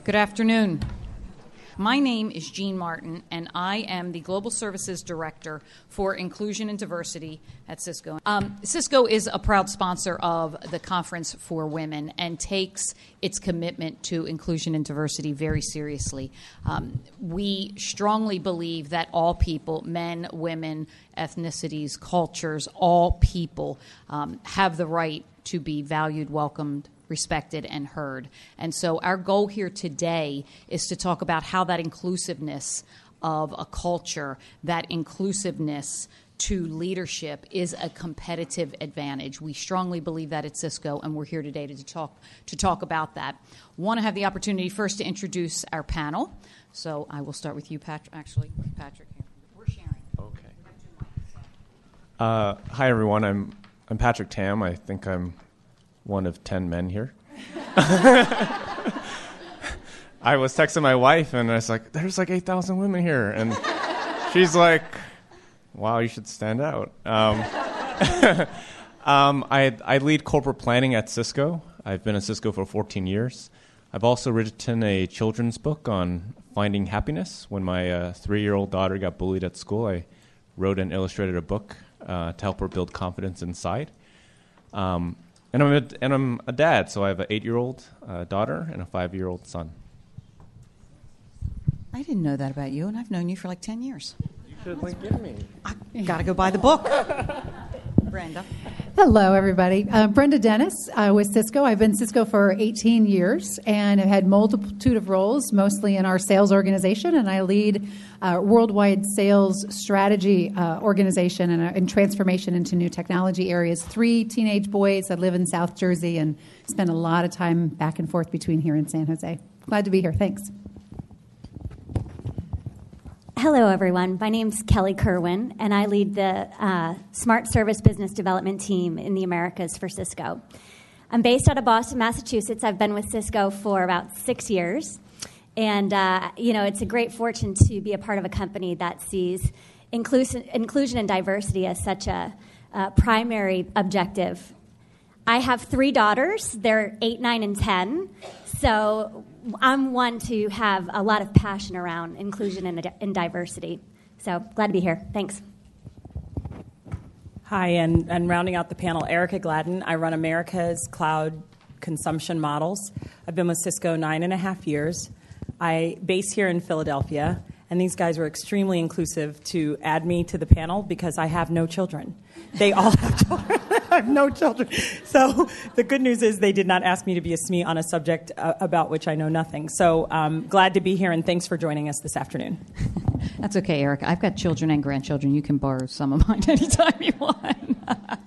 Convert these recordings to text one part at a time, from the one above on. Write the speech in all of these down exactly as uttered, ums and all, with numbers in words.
Good afternoon. My name is Jean Martin, and I am the Global Services Director for Inclusion and Diversity at Cisco. Um, Cisco is a proud sponsor of the Conference for Women and takes its commitment to inclusion and diversity very seriously. Um, we strongly believe that all people, men, women, ethnicities, cultures, all people um, have the right to be valued, welcomed, respected, and heard. And so our goal here today is to talk about how that inclusiveness of a culture, that inclusiveness to leadership is a competitive advantage. We strongly believe that at Cisco, and we're here today to talk to talk about that. Want to have the opportunity first to introduce our panel. So I will start with you, Patrick. Actually, Patrick, here. We're sharing. Okay. Uh, hi, everyone. I'm I'm Patrick Tam. I think I'm one of ten men here. I was texting my wife, and I was like, there's like eight thousand women here. And she's like, wow, you should stand out. Um, um, I, I lead corporate planning at Cisco. I've been at Cisco for fourteen years. I've also written a children's book on finding happiness. When my uh, three-year-old daughter got bullied at school, I wrote and illustrated a book uh, to help her build confidence inside. Um, And I'm, a, and I'm a dad, so I have an eight-year-old uh, daughter and a five-year-old son. I didn't know that about you, and I've known you for like ten years. You should link in me. I got to go buy the book. Brenda. Hello, everybody. Uh, Brenda Dennis uh, with Cisco. I've been Cisco for eighteen years, and I've had multitude of roles, mostly in our sales organization, and I lead uh, worldwide sales strategy uh, organization and, uh, and transformation into new technology areas. Three teenage boys. I live in South Jersey and spend a lot of time back and forth between here and San Jose. Glad to be here. Thanks. Hello, everyone. My name's Kelly Kerwin, and I lead the uh, Smart Service Business Development team in the Americas for Cisco. I'm based out of Boston, Massachusetts. I've been with Cisco for about six years. And, uh, you know, it's a great fortune to be a part of a company that sees inclus- inclusion and diversity as such a uh, primary objective. I have three daughters. They're eight, nine, and ten. So I'm one to have a lot of passion around inclusion and, and diversity. So glad to be here. Thanks. Hi, and, and rounding out the panel, Erica Gladden. I run America's Cloud Consumption Models. I've been with Cisco nine and a half years. I base here in Philadelphia, and these guys were extremely inclusive to add me to the panel because I have no children. They all have children. I have no children. So the good news is they did not ask me to be a S M E on a subject uh, about which I know nothing. So um, glad to be here, and thanks for joining us this afternoon. That's okay, Erica. I've got children and grandchildren. You can borrow some of mine anytime you want.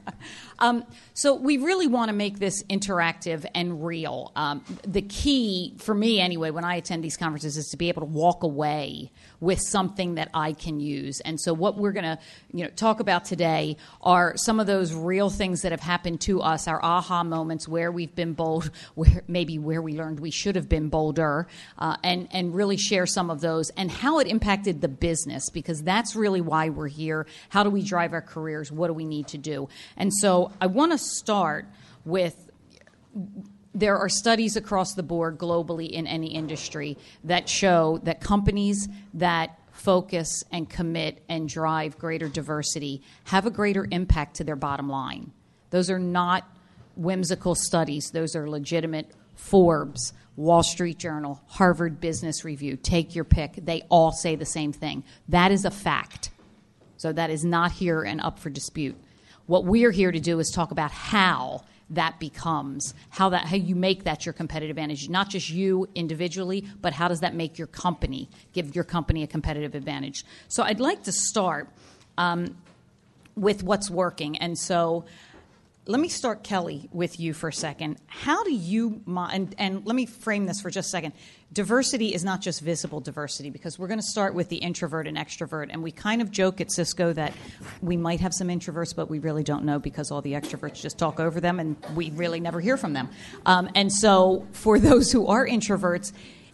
Um, so we really want to make this interactive and real. Um, the key, for me anyway, when I attend these conferences is to be able to walk away with something that I can use. And so what we're going to you know, talk about today are some of those real things that have happened to us, our aha moments where we've been bold, where maybe where we learned we should have been bolder, uh, and, and really share some of those and how it impacted the business, because that's really why we're here. How do we drive our careers? What do we need to do? And so I want to start with, there are studies across the board globally in any industry that show that companies that focus and commit and drive greater diversity have a greater impact to their bottom line. Those are not whimsical studies. Those are legitimate. Forbes, Wall Street Journal, Harvard Business Review, take your pick. They all say the same thing. That is a fact. So that is not here and up for dispute. What we're here to do is talk about how that becomes, how that how you make that your competitive advantage, not just you individually, but how does that make your company, give your company a competitive advantage. So I'd like to start um, with what's working. And so let me start, Kelly, with you for a second. How do you, and, and let me frame this for just a second. Diversity is not just visible diversity, because we're going to start with the introvert and extrovert. And we kind of joke at Cisco that we might have some introverts, but we really don't know because all the extroverts just talk over them and we really never hear from them. Um, and so for those who are introverts,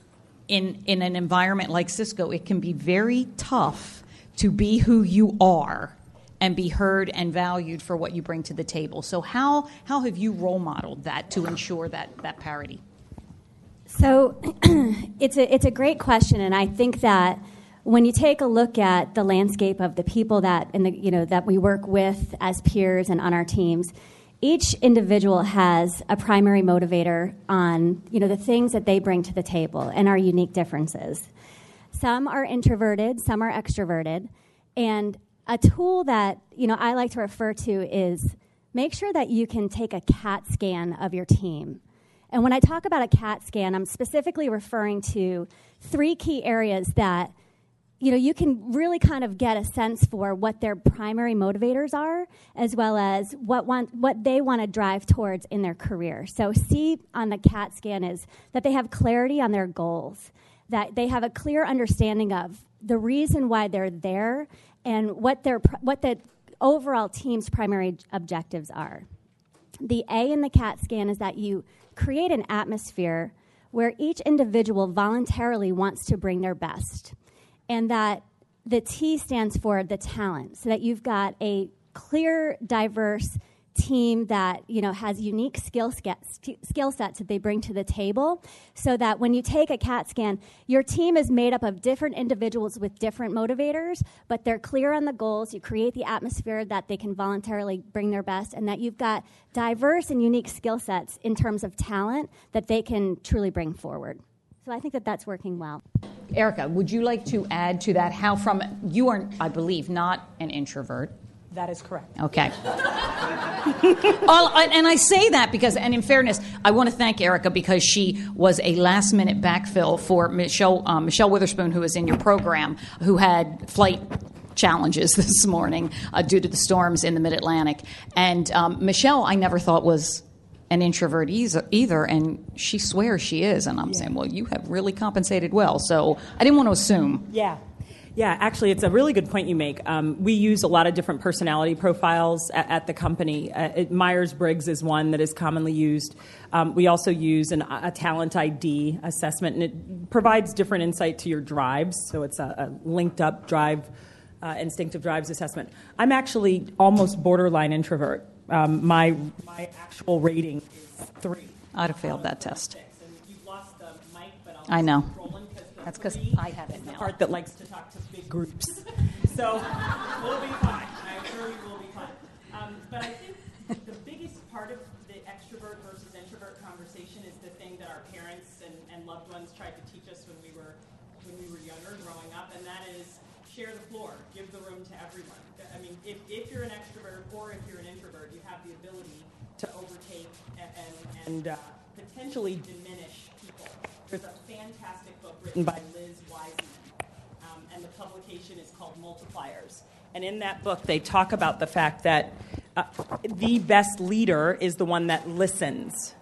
in, in an environment like Cisco, it can be very tough to be who you are and be heard and valued for what you bring to the table. So how how have you role modeled that to ensure that, that parity? So it's a it's a great question, and I think that when you take a look at the landscape of the people that and the you know that we work with as peers and on our teams, each individual has a primary motivator on you know the things that they bring to the table and our unique differences. Some are introverted, some are extroverted, and a tool that you know I like to refer to is make sure that you can take a CAT scan of your team. And when I talk about a CAT scan, I'm specifically referring to three key areas that you know you can really kind of get a sense for what their primary motivators are, as well as what want, what they want to drive towards in their career. So C on the CAT scan is that they have clarity on their goals, that they have a clear understanding of the reason why they're there and what their what the overall team's primary objectives are. The A in the CAT scan is that you create an atmosphere where each individual voluntarily wants to bring their best, and that the T stands for the talent, so that you've got a clear, diverse team that you know has unique skill sets, skill sets that they bring to the table, so that when you take a CAT scan, your team is made up of different individuals with different motivators, but they're clear on the goals. You create the atmosphere that they can voluntarily bring their best, and that you've got diverse and unique skill sets in terms of talent that they can truly bring forward. So I think that that's working well. Erica, would you like to add to that how from, you are, I believe, not an introvert. That is correct. Okay. All, and I say that because, and in fairness, I want to thank Erica because she was a last-minute backfill for Michelle um, Michelle Witherspoon, who was in your program, who had flight challenges this morning uh, due to the storms in the Mid-Atlantic. And um, Michelle, I never thought was an introvert either, and she swears she is. And I'm yeah. saying, well, you have really compensated well. So I didn't want to assume. Yeah. Yeah, actually, it's a really good point you make. Um, we use a lot of different personality profiles at, at the company. Uh, Myers-Briggs is one that is commonly used. Um, we also use an, a talent I D assessment, and it provides different insight to your drives. So it's a, a linked-up drive, uh, instinctive drives assessment. I'm actually almost borderline introvert. Um, my my actual rating is three. I'd have failed that test. And you've lost the mic, but I'll I know. That's because I have it now. The part that likes to talk to big groups. So we'll be fine. I'm sure we will be fine. Um, but I think the biggest part of the extrovert versus introvert conversation is the thing that our parents and, and loved ones tried to teach us when we were when we were younger, growing up, and that is share the floor, give the room to everyone. I mean, if, if you're an extrovert or if you're an introvert, you have the ability to overtake and, and, and uh, potentially diminish people. There's a fantastic book written by Liz Wiseman, um, and the publication is called Multipliers. And in that book, they talk about the fact that uh, the best leader is the one that listens.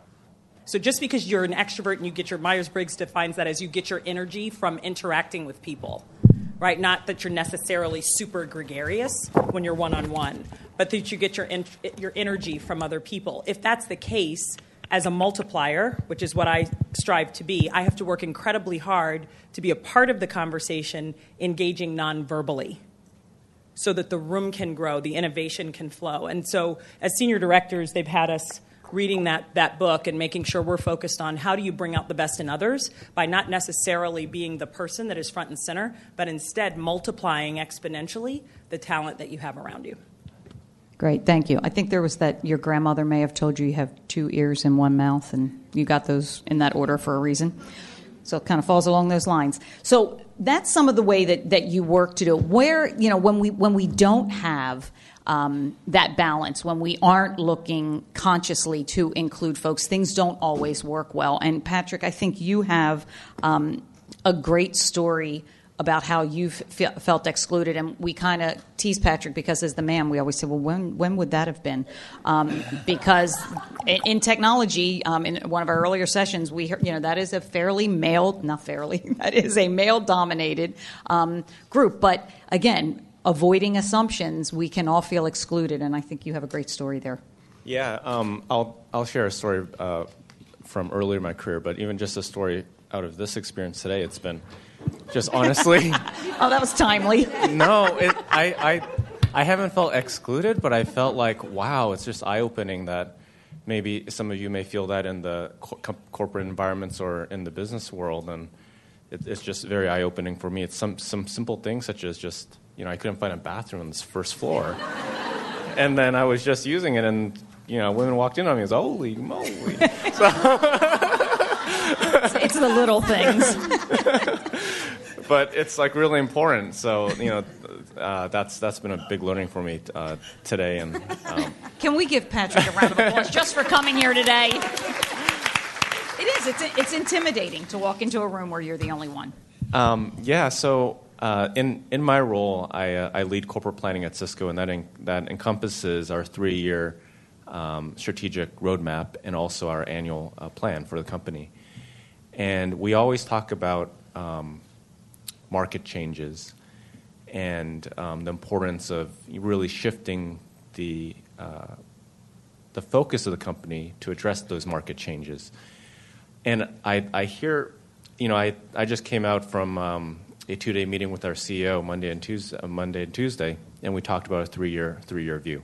So just because you're an extrovert and you get your, Myers-Briggs defines that as you get your energy from interacting with people, right? Not that you're necessarily super gregarious when you're one-on-one, but that you get your in, your energy from other people. If that's the case, as a multiplier, which is what I strive to be, I have to work incredibly hard to be a part of the conversation, engaging non-verbally, so that the room can grow, the innovation can flow. And so as senior directors, they've had us reading that, that book and making sure we're focused on how do you bring out the best in others by not necessarily being the person that is front and center, but instead multiplying exponentially the talent that you have around you. Great, thank you. I think there was that your grandmother may have told you you have two ears and one mouth, and you got those in that order for a reason. So it kind of falls along those lines. So that's some of the way that, that you work to do it. Where, you know, when we when we don't have um, that balance, when we aren't looking consciously to include folks, things don't always work well. And Patrick, I think you have um, a great story about how you've fe- felt excluded. And we kind of tease Patrick because as the man, we always say, well, when when would that have been? Um, because in, in technology, um, in one of our earlier sessions, we heard, you know, that is a fairly male, not fairly, that is a male-dominated um, group. But again, avoiding assumptions, we can all feel excluded. And I think you have a great story there. Yeah, um, I'll I'll share a story uh, from earlier in my career, but even just a story out of this experience today, it's been just honestly. Oh, that was timely. No, it, I, I I haven't felt excluded, but I felt like, wow, it's just eye-opening that maybe some of you may feel that in the co- corporate environments or in the business world, and it, it's just very eye-opening for me. It's some, some simple things such as just, you know, I couldn't find a bathroom on this first floor. And then I was just using it, and, you know, women walked in on me and was, holy moly. So it's, it's the little things. But it's, like, really important. So, you know, uh, that's that's been a big learning for me uh, today. And um, Can we give Patrick a round of applause just for coming here today? It is. It's, it's intimidating to walk into a room where you're the only one. Um, yeah, so uh, in, in my role, I, uh, I lead corporate planning at Cisco, and that, en- that encompasses our three-year um, strategic roadmap and also our annual uh, plan for the company. And we always talk about um, market changes and um, the importance of really shifting the uh, the focus of the company to address those market changes. And I, I hear, you know, I, I just came out from um, a two-day meeting with our C E O Monday and Tuesday, uh, Monday and Tuesday, and we talked about a three-year three-year view.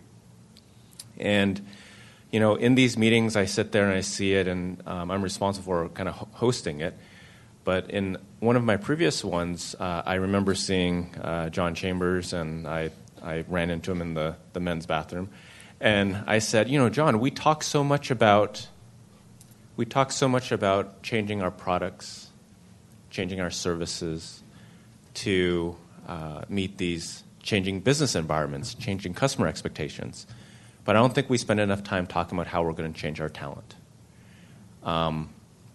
And you know, in these meetings, I sit there and I see it, and um, I'm responsible for kind of hosting it. But in one of my previous ones, uh, I remember seeing uh, John Chambers, and I, I ran into him in the, the men's bathroom. And I said, you know, John, we talk so much about we talk so much about changing our products, changing our services to uh, meet these changing business environments, changing customer expectations. But I don't think we spend enough time talking about how we're going to change our talent. Um,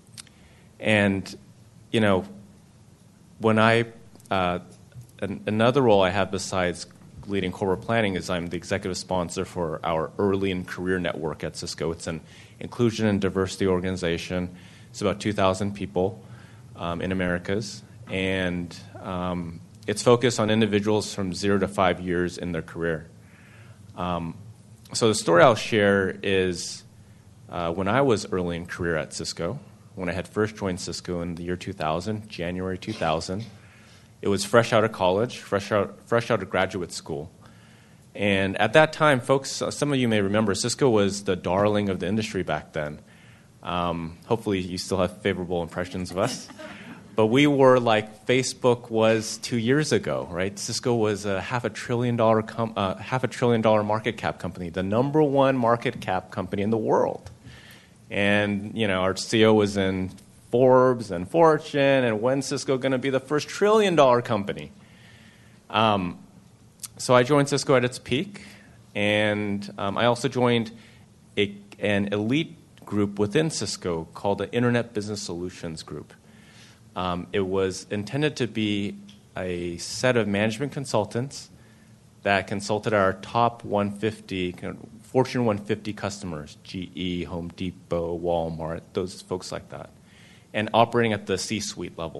and, you know, when I, uh, an, another role I have besides leading corporate planning is I'm the executive sponsor for our Early and Career Network at Cisco. It's an inclusion and diversity organization. It's about two thousand people um, in Americas. And um, it's focused on individuals from zero to five years in their career. Um, So the story I'll share is uh, when I was early in career at Cisco, when I had first joined Cisco in the year two thousand, January two thousand. It was fresh out of college, fresh out, fresh out of graduate school. And at that time, folks, uh, some of you may remember, Cisco was the darling of the industry back then. Um, hopefully you still have favorable impressions of us. But we were like Facebook was two years ago, right? Cisco was a half a trillion dollar com- uh, half a trillion dollar market cap company, the number one market cap company in the world. And you know, our C E O was in Forbes and Fortune, and when's Cisco going to be the first trillion dollar company? Um, so I joined Cisco at its peak, and um, I also joined a, an elite group within Cisco called the Internet Business Solutions Group. Um, it was intended to be a set of management consultants that consulted our top one hundred fifty, Fortune one hundred fifty customers, G E, Home Depot, Walmart, those folks like that, and operating at the C-suite level.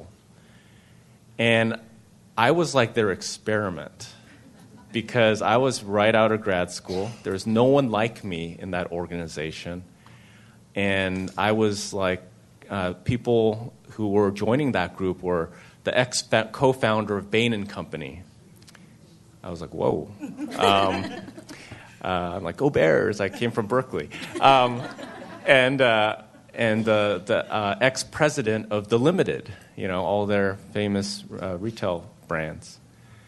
And I was like their experiment because I was right out of grad school. There was no one like me in that organization. And I was like, uh, people who were joining that group were the ex-co-founder of Bain and Company. I was like, whoa. Um, uh, I'm like, go Bears. I came from Berkeley. Um, and uh, and the, the uh, ex-president of The Limited, you know, all their famous uh, retail brands.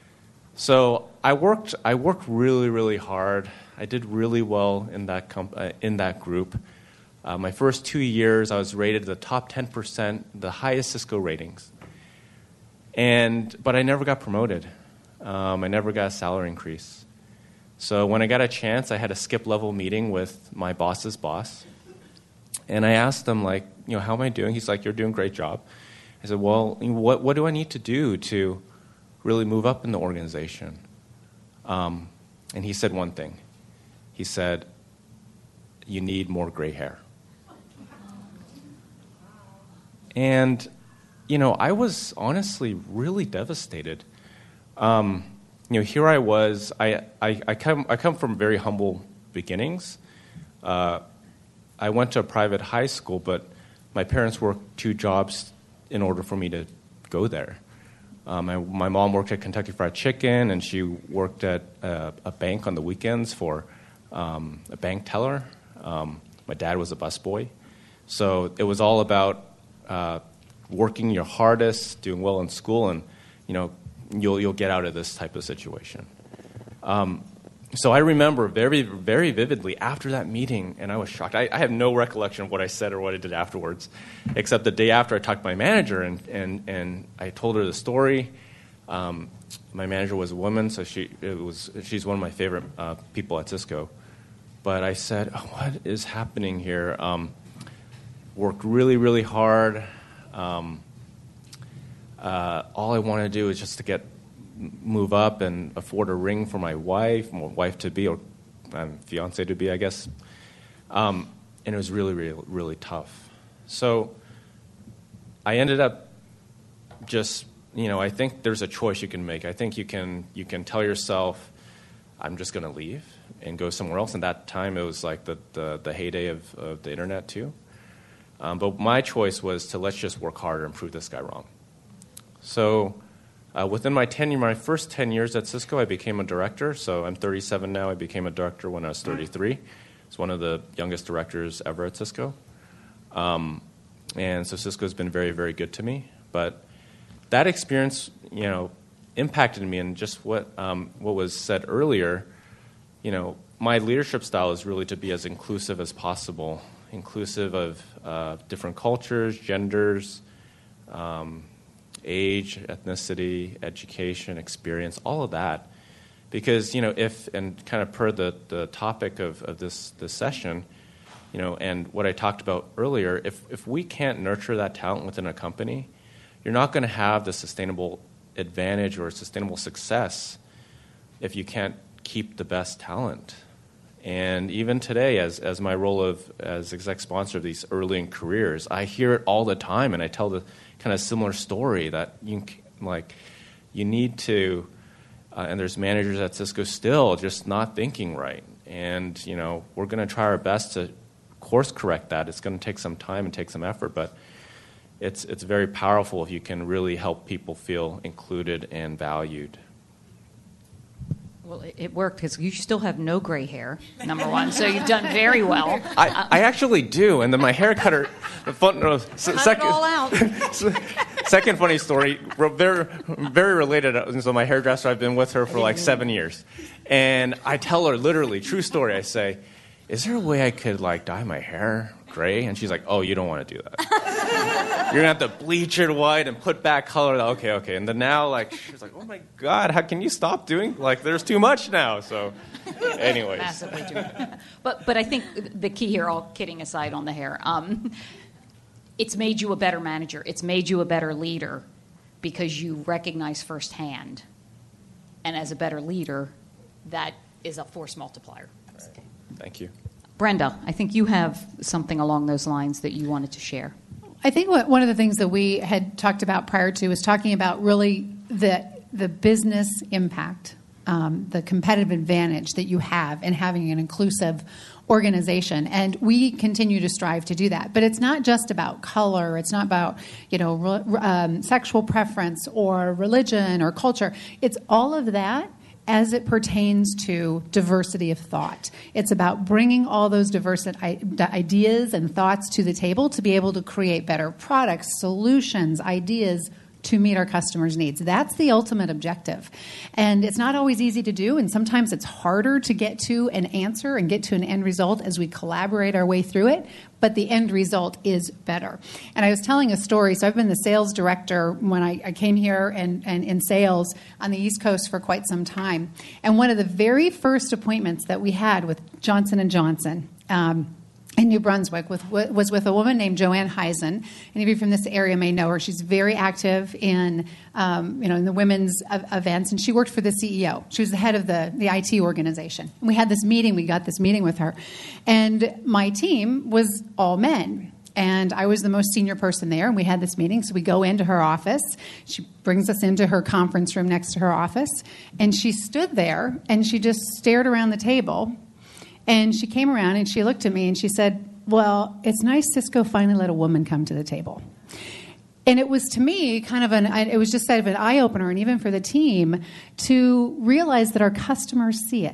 So I worked I worked really, really hard. I did really well in that comp- uh, in that group. Uh, my first two years, I was rated the top ten percent, the highest Cisco ratings. And but I never got promoted. Um, I never got a salary increase. So when I got a chance, I had a skip-level meeting with my boss's boss. And I asked him, like, you know, how am I doing? He's like, you're doing a great job. I said, well, what, what do I need to do to really move up in the organization? Um, and he said one thing. He said, you need more gray hair. And, you know, I was honestly really devastated. Um, you know, here I was. I, I, I come I come from very humble beginnings. Uh, I went to a private high school, but my parents worked two jobs in order for me to go there. Um, my, my mom worked at Kentucky Fried Chicken, and she worked at a, a bank on the weekends for um, a bank teller. Um, My dad was a busboy. So it was all about uh, working your hardest, doing well in school, and you know you'll you'll get out of this type of situation. Um, so I remember very very vividly after that meeting, and I was shocked. I, I have no recollection of what I said or what I did afterwards, except the day after I talked to my manager, and and, and I told her the story. Um, my manager was a woman, so she it was she's one of my favorite uh, people at Cisco. But I said, oh, "What is happening here?" Um, worked really, really hard. Um, uh, all I want to do is just to get move up and afford a ring for my wife, my wife to be, or um, fiance to be, I guess. Um, and it was really, really, really tough. So I ended up just, you know, I think there's a choice you can make. I think you can you can tell yourself, I'm just going to leave and go somewhere else. And that time it was like the the, the heyday of, of the internet too. Um, but my choice was to let's just work harder and prove this guy wrong. So uh, within my tenure, my first ten years at Cisco, I became a director. So I'm thirty-seven now. I became a director when I was thirty-three. I was one of the youngest directors ever at Cisco. Um, and so Cisco's been very, very good to me. But that experience, you know, impacted me. And just what um, what was said earlier, you know, my leadership style is really to be as inclusive as possible. Inclusive of uh, different cultures, genders, um, age, ethnicity, education, experience, all of that. Because, you know, if, and kind of per the, the topic of, of this, this session, you know, and what I talked about earlier, if, if we can't nurture that talent within a company, you're not going to have the sustainable advantage or sustainable success if you can't keep the best talent. And even today, as as my role of as exec sponsor of these early in careers, I hear it all the time, and I tell the kind of similar story that you like you need to, uh, and there's managers at Cisco still just not thinking right, and you know we're going to try our best to course correct that. It's going to take some time and take some effort, but it's it's very powerful if you can really help people feel included and valued. Well, it worked because you still have no gray hair, number one, so you've done very well. I, I actually do, and then my hair cutter, the fun, no, Cut second, it all out. second funny story, very, very related. So my hairdresser, I've been with her for like seven years, and I tell her literally, true story, I say, is there a way I could like dye my hair gray? And she's like, oh, you don't want to do that. You're going to have to bleach it white and put back color. Okay, okay. And then now, like, she's like, oh, my God, how can you stop doing? Like, there's too much now. So, anyways. Massively too much. But, but I think the key here, all kidding aside on the hair, um, it's made you a better manager. It's made you a better leader because you recognize firsthand. And as a better leader, that is a force multiplier. Right. Thank you. Brenda, I think you have something along those lines that you wanted to share. I think what, one of the things that we had talked about prior to was talking about really the the business impact, um, the competitive advantage that you have in having an inclusive organization, and we continue to strive to do that. But it's not just about color. It's not about you know re, um, sexual preference or religion or culture. It's all of that as it pertains to diversity of thought. It's about bringing all those diverse ideas and thoughts to the table to be able to create better products, solutions, ideas to meet our customers' needs. That's the ultimate objective. And it's not always easy to do, and sometimes it's harder to get to an answer and get to an end result as we collaborate our way through it, but the end result is better. And I was telling a story, so I've been the sales director when I, I came here and, and in sales on the East Coast for quite some time. And one of the very first appointments that we had with Johnson and Johnson, um, in New Brunswick with, was with a woman named Joanne Heisen. Any of you from this area may know her. She's very active in, um, you know, in the women's events, and she worked for the C E O. She was the head of the, the I T organization. And we had this meeting. We got this meeting with her. And my team was all men. And I was the most senior person there, and we had this meeting. So we go into her office. She brings us into her conference room next to her office. And she stood there, and she just stared around the table. And she came around and she looked at me and she said, well, it's nice Cisco finally let a woman come to the table. And it was, to me, kind of an, it was just kind of an eye-opener, and even for the team, to realize that our customers see it.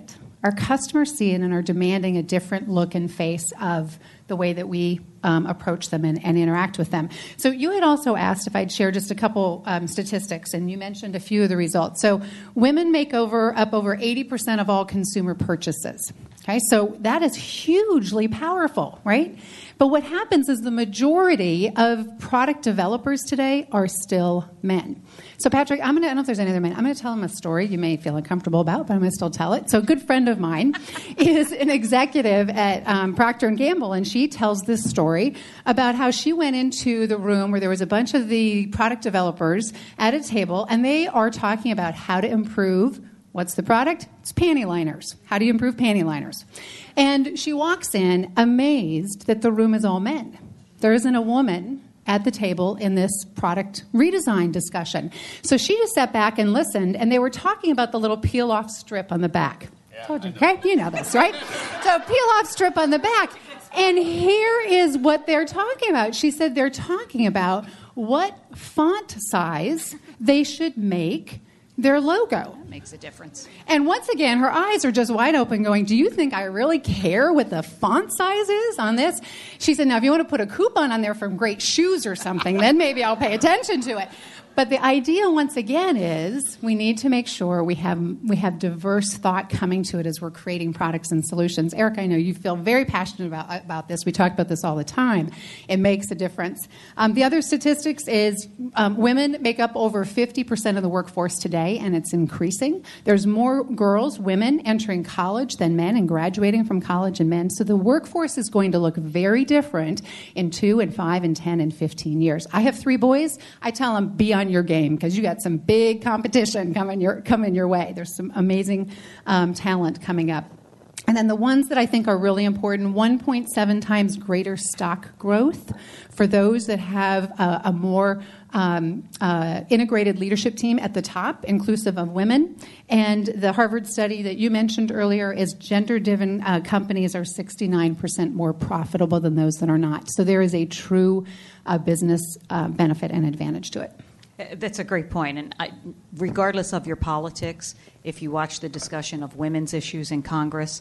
our customers see it and are demanding a different look and face of the way that we um, approach them and, and interact with them. So you had also asked if I'd share just a couple um, statistics, and you mentioned a few of the results. So women make over up over eighty percent of all consumer purchases. Okay, so that is hugely powerful, right? But what happens is the majority of product developers today are still men. So Patrick, I'm gonna, I don't know if there's any other men. I'm going to tell him a story you may feel uncomfortable about, but I'm going to still tell it. So a good friend of mine is an executive at um, Procter and Gamble, and she tells this story about how she went into the room where there was a bunch of the product developers at a table, and they are talking about how to improve. What's the product? It's panty liners. How do you improve panty liners? And she walks in amazed that the room is all men. There isn't a woman at the table in this product redesign discussion. So she just sat back and listened, and they were talking about the little peel-off strip on the back. Yeah, Told you, okay? You know this, right? So peel-off strip on the back. And here is what they're talking about. She said they're talking about what font size they should make their logo. That makes a difference. And once again, her eyes are just wide open going, do you think I really care what the font size is on this? She said, now, if you want to put a coupon on there from Great Shoes or something, then maybe I'll pay attention to it. But the idea, once again, is we need to make sure we have we have diverse thought coming to it as we're creating products and solutions. Eric, I know you feel very passionate about, about this. We talk about this all the time. It makes a difference. Um, the other statistics is um, women make up over fifty percent of the workforce today, and it's increasing. There's more girls, women, entering college than men and graduating from college and men. So the workforce is going to look very different in two and five and ten and fifteen years. I have three boys. I tell them, be on your game because you got some big competition coming your coming your way. There's some amazing um, talent coming up. And then the ones that I think are really important, one point seven times greater stock growth for those that have a, a more um, uh, integrated leadership team at the top, inclusive of women. And the Harvard study that you mentioned earlier is gender-driven uh, companies are sixty-nine percent more profitable than those that are not. So there is a true uh, business uh, benefit and advantage to it. That's a great point. And I, regardless of your politics, if you watch the discussion of women's issues in Congress,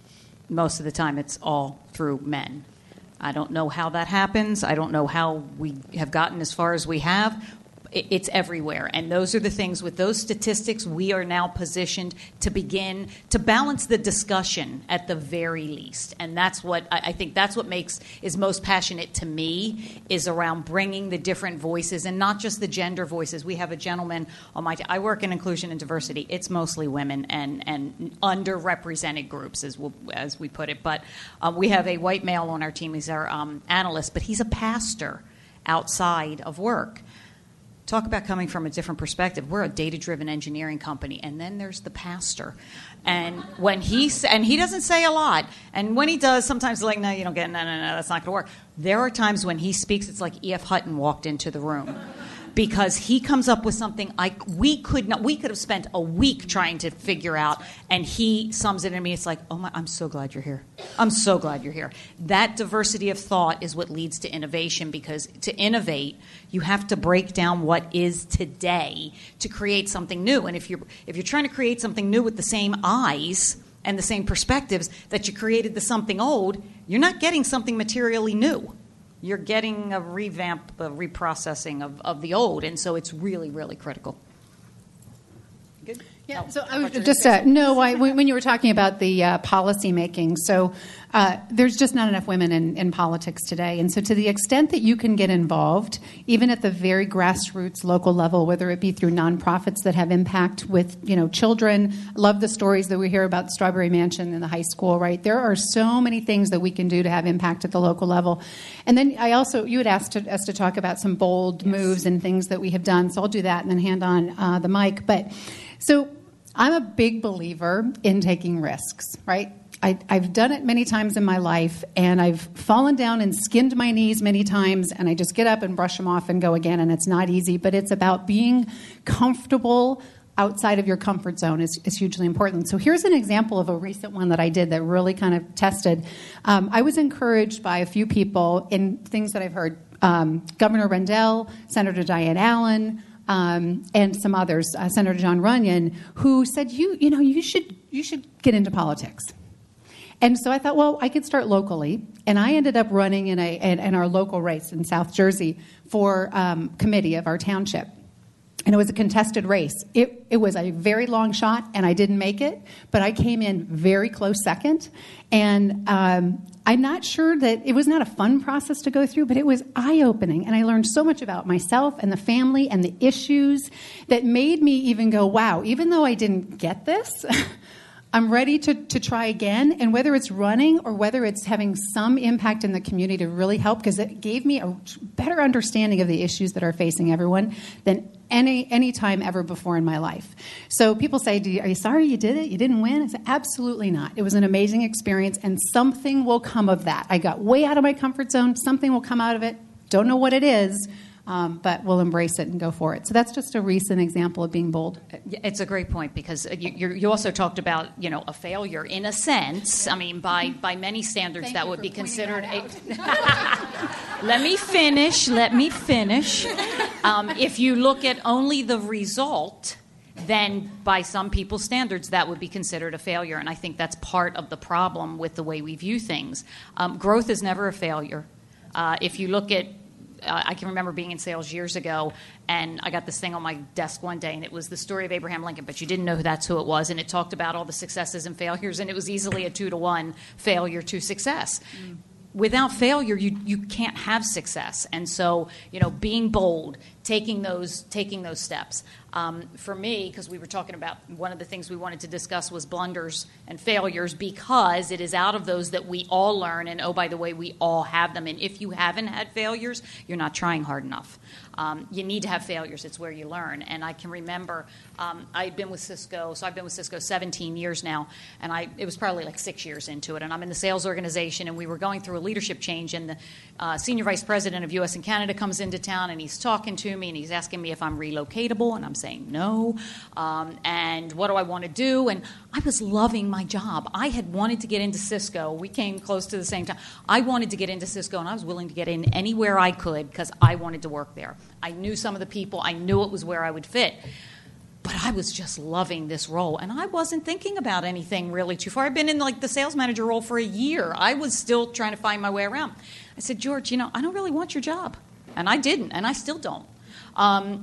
most of the time it's all through men. I don't know how that happens. I don't know how we have gotten as far as we have. It's everywhere. And those are the things, with those statistics, we are now positioned to begin to balance the discussion at the very least. And that's what I think that's what makes is most passionate to me, is around bringing the different voices and not just the gender voices. We have a gentleman on my team. I work in inclusion and diversity. It's mostly women and, and underrepresented groups, as, we'll, as we put it. But um, we have a white male on our team. He's our um, analyst, but he's a pastor outside of work. Talk about coming from a different perspective. We're a data-driven engineering company, and then there's the pastor. And when he and he doesn't say a lot, and when he does, sometimes like, no, you don't get, no, no, no, that's not going to work. There are times when he speaks, it's like E F Hutton walked into the room. Because he comes up with something I we could not we could have spent a week trying to figure out, and he sums it in me. It's like, oh my, I'm so glad you're here. I'm so glad you're here. That diversity of thought is what leads to innovation, because to innovate, you have to break down what is today to create something new. And if you're if you're trying to create something new with the same eyes and the same perspectives that you created the something old, you're not getting something materially new. You're getting a revamp, a reprocessing of, of the old, and so it's really, really critical. Good? Yeah, so I was just, uh, no, I, when you were talking about the uh, policy making, so uh, there's just not enough women in, in politics today. And so to the extent that you can get involved, even at the very grassroots local level, whether it be through nonprofits that have impact with, you know, children, love the stories that we hear about Strawberry Mansion in the high school, right? There are so many things that we can do to have impact at the local level. And then I also, you had asked to, us to talk about some bold yes. moves and things that we have done, so I'll do that and then hand on uh, the mic. But so I'm a big believer in taking risks, right? I, I've done it many times in my life, and I've fallen down and skinned my knees many times, and I just get up and brush them off and go again, and it's not easy, but it's about being comfortable outside of your comfort zone is, is hugely important. So here's an example of a recent one that I did that really kind of tested. Um, I was encouraged by a few people in things that I've heard. Um, Governor Rendell, Senator Diane Allen, Um, and some others, uh, Senator John Runyon, who said, "You, you know, you should you should get into politics. And so I thought, well, I could start locally. And I ended up running in, a, in, in our local race in South Jersey for um, committee of our township. And it was a contested race. It, it was a very long shot, and I didn't make it. But I came in very close second. And um, I'm not sure that it was not a fun process to go through, but it was eye-opening. And I learned so much about myself and the family and the issues that made me even go, wow, even though I didn't get this, I'm ready to, to try again. And whether it's running or whether it's having some impact in the community to really help, because it gave me a better understanding of the issues that are facing everyone than any any time ever before in my life. So people say, Do you, are you sorry you did it? You didn't win? I said, absolutely not. It was an amazing experience, and something will come of that. I got way out of my comfort zone. Something will come out of it. Don't know what it is. Um, but we'll embrace it and go for it. So that's just a recent example of being bold. It's a great point, because you, you, you also talked about, you know, a failure in a sense. I mean, by, by many standards, Thank that you would for be considered a. that Let me finish. Let me finish. Um, if you look at only the result, then by some people's standards, that would be considered a failure. And I think that's part of the problem with the way we view things. Um, growth is never a failure. Uh, if you look at Uh, I can remember being in sales years ago, and I got this thing on my desk one day, and it was the story of Abraham Lincoln, but you didn't know who that's who it was, and it talked about all the successes and failures, and it was easily a two to one failure to success. Mm. Without failure, you you can't have success, and so, you know, being bold, taking those taking those steps. Um, for me, because we were talking about, one of the things we wanted to discuss was blunders and failures, because it is out of those that we all learn, and oh, by the way, we all have them. And if you haven't had failures, you're not trying hard enough. Um, you need to have failures. It's where you learn. And I can remember um, I'd been with Cisco, so I've been with Cisco seventeen years now, and I it was probably like six years into it, and I'm in the sales organization, and we were going through a leadership change, and the uh, senior vice president of U S and Canada comes into town, and he's talking to me, and he's asking me if I'm relocatable, and I'm saying no, um, and what do I want to do? And I was loving my job. I had wanted to get into Cisco. We came close to the same time. I wanted to get into Cisco, and I was willing to get in anywhere I could because I wanted to work there. I knew some of the people. I knew it was where I would fit. But I was just loving this role, and I wasn't thinking about anything really too far. I've been in like the sales manager role for a year. I was still trying to find my way around. I said, George, you know, I don't really want your job. And I didn't, and I still don't. Um,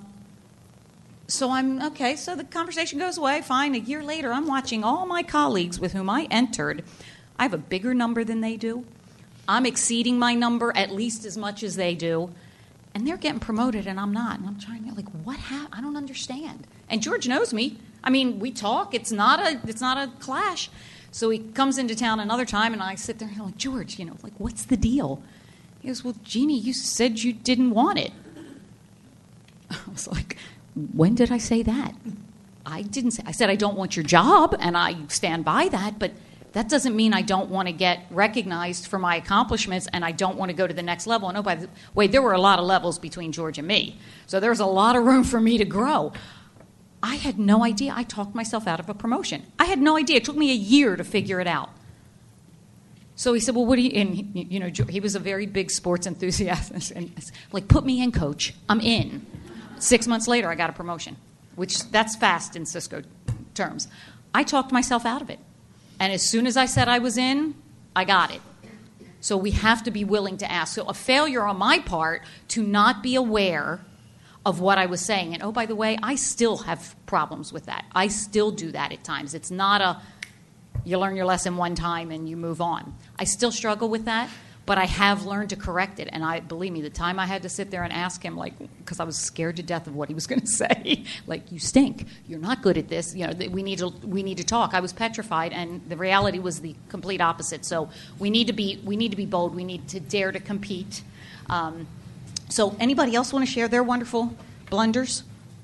So I'm, okay, so the conversation goes away, fine. A year later, I'm watching all my colleagues with whom I entered. I have a bigger number than they do. I'm exceeding my number at least as much as they do. And they're getting promoted, and I'm not. And I'm trying to, like, what happened? I don't understand. And George knows me. I mean, we talk. It's not a, it's not a clash. So he comes into town another time, and I sit there, and I'm like, George, you know, like, what's the deal? He goes, well, Jeannie, you said you didn't want it. I was like, when did I say that? I didn't say. I said I don't want your job, and I stand by that, but that doesn't mean I don't want to get recognized for my accomplishments, and I don't want to go to the next level. And oh, by the way, there were a lot of levels between George and me, so there was a lot of room for me to grow. I had no idea. I talked myself out of a promotion. I had no idea. It took me a year to figure it out. So he said, well, what do you, and he, you know, he was a very big sports enthusiast, and like, put me in, coach. I'm in. Six months later, I got a promotion, which that's fast in Cisco terms. I talked myself out of it. And as soon as I said I was in, I got it. So we have to be willing to ask. So a failure on my part to not be aware of what I was saying. And oh, by the way, I still have problems with that. I still do that at times. It's not a, you learn your lesson one time and you move on. I still struggle with that. But I have learned to correct it. And I believe me, the time I had to sit there and ask him, like, because I was scared to death of what he was going to say, like, you stink. You're not good at this. You know, we need to we need to talk. I was petrified, and the reality was the complete opposite. So we need to be we need to be bold. We need to dare to compete. Um, so anybody else want to share their wonderful blunders?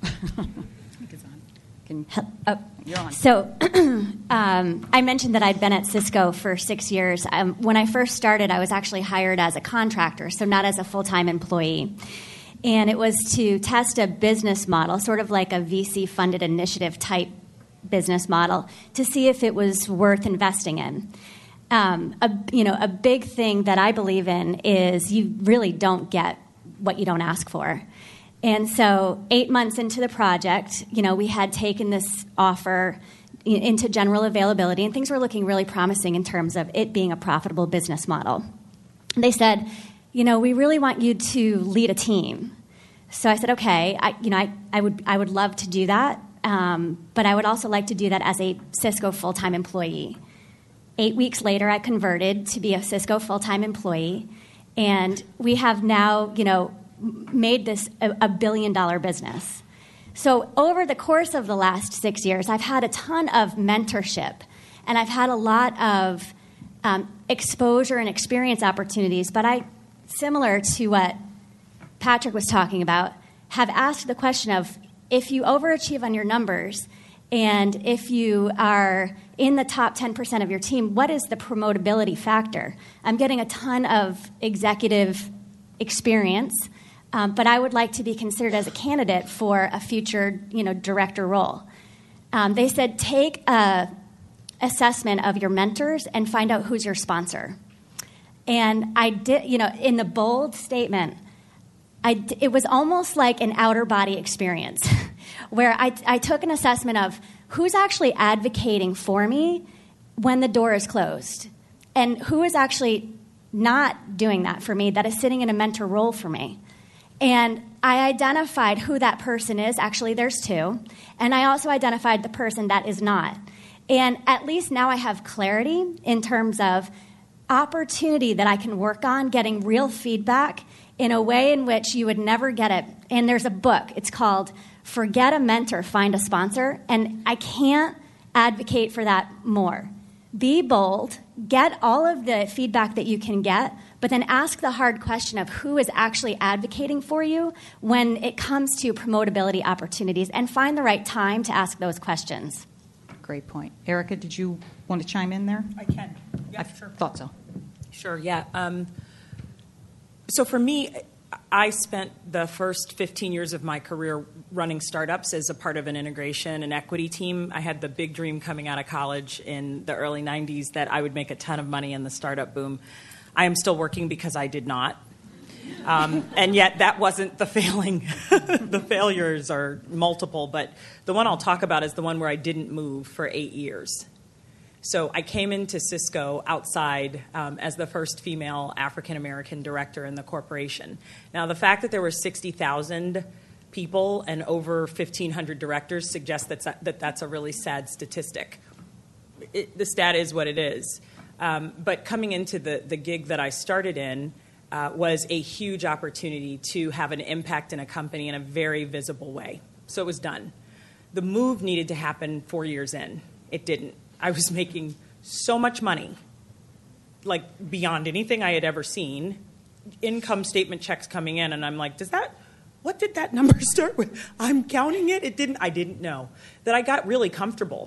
Can, oh. You're on. So um, I mentioned that I'd been at Cisco for six years. Um, when I first started, I was actually hired as a contractor, so not as a full-time employee. And it was to test a business model, sort of like a V C-funded initiative type business model, to see if it was worth investing in. Um, a, you know, a big thing that I believe in is you really don't get what you don't ask for. And so eight months into the project, you know, we had taken this offer, into general availability, and things were looking really promising in terms of it being a profitable business model. And they said, you know, we really want you to lead a team. So I said, okay, I, you know, I, I would I would love to do that, um, but I would also like to do that as a Cisco full-time employee. Eight weeks later, I converted to be a Cisco full-time employee, and we have now, you know, made this a, a billion-dollar business. So over the course of the last six years, I've had a ton of mentorship, and I've had a lot of um, exposure and experience opportunities, but I, similar to what Patrick was talking about, have asked the question of, if you overachieve on your numbers and if you are in the top ten percent of your team, what is the promotability factor? I'm getting a ton of executive experience, um, but I would like to be considered as a candidate for a future, you know, director role. Um, they said, take a assessment of your mentors and find out who's your sponsor. And I did, you know, in the bold statement, I, it was almost like an outer body experience where I, I took an assessment of who's actually advocating for me when the door is closed and who is actually not doing that for me, that is sitting in a mentor role for me. And I identified who that person is. Actually, there's two. And I also identified the person that is not. And at least now I have clarity in terms of opportunity that I can work on, getting real feedback in a way in which you would never get it. And there's a book. It's called Forget a Mentor, Find a Sponsor. And I can't advocate for that more. Be bold. Get all of the feedback that you can get, but then ask the hard question of who is actually advocating for you when it comes to promotability opportunities, and find the right time to ask those questions. Great point. Erica, did you want to chime in there? I can. Yeah, I sure. thought so. Sure, yeah. Um, so for me, I spent the first fifteen years of my career running startups as a part of an integration and equity team. I had the big dream coming out of college in the early nineties that I would make a ton of money in the startup boom. I am still working because I did not. Um, and yet that wasn't the failing. The failures are multiple, but the one I'll talk about is the one where I didn't move for eight years. So I came into Cisco outside um, as the first female African-American director in the corporation. Now, the fact that there were sixty thousand people and over fifteen hundred directors suggests that, that that's a really sad statistic. It, the stat is what it is. Um, but coming into the, the gig that I started in uh, was a huge opportunity to have an impact in a company in a very visible way. So it was done. The move needed to happen four years in. It didn't. I was making so much money, like beyond anything I had ever seen, income statement checks coming in, and I'm like, does that, what did that number start with? I'm counting it. It didn't, I didn't know. That I got really comfortable.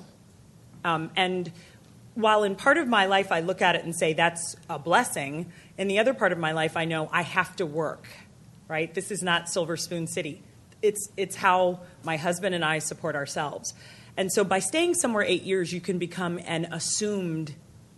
Um, and while in part of my life I look at it and say that's a blessing, in the other part of my life I know I have to work, right? This is not Silver Spoon City. It's, it's how my husband and I support ourselves. And so by staying somewhere eight years, you can become an assumed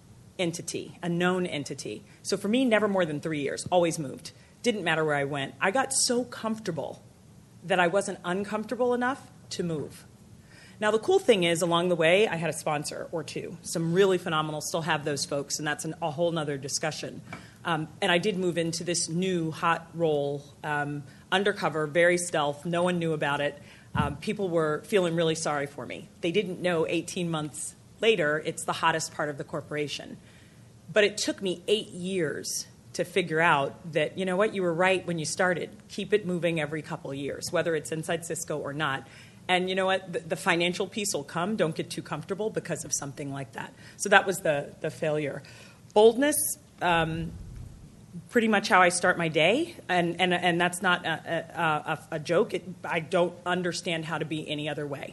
entity, a known entity. So for me, never more than three years, always moved. Didn't matter where I went. I got so comfortable that I wasn't uncomfortable enough to move. Now, the cool thing is, along the way, I had a sponsor or two. Some really phenomenal, still have those folks, and that's an, a whole nother discussion. Um, and I did move into this new hot role, um, undercover, very stealth. No one knew about it. Um, people were feeling really sorry for me. They didn't know eighteen months later it's the hottest part of the corporation. But it took me eight years to figure out that, you know what, you were right when you started. Keep it moving every couple of years, whether it's inside Cisco or not. And you know what, the, the financial piece will come. Don't get too comfortable because of something like that. So that was the, the failure. Boldness, um, pretty much how I start my day, and, and, and that's not a, a, a joke. It, I don't understand how to be any other way.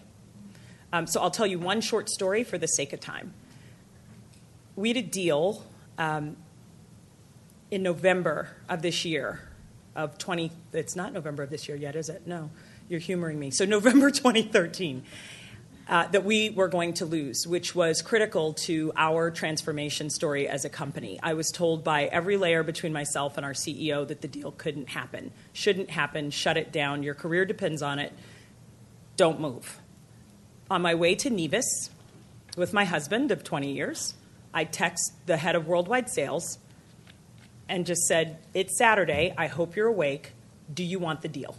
Um, so I'll tell you one short story for the sake of time. We had a deal um, in November of this year of twenty. It's not November of this year yet, is it? No, you're humoring me. So November twenty thirteen. Uh, that we were going to lose, which was critical to our transformation story as a company. I was told by every layer between myself and our C E O that the deal couldn't happen, shouldn't happen, shut it down, your career depends on it, don't move. On my way to Nevis, with my husband of twenty years. I text the head of worldwide sales and just said, it's Saturday. I hope you're awake. Do you want the deal?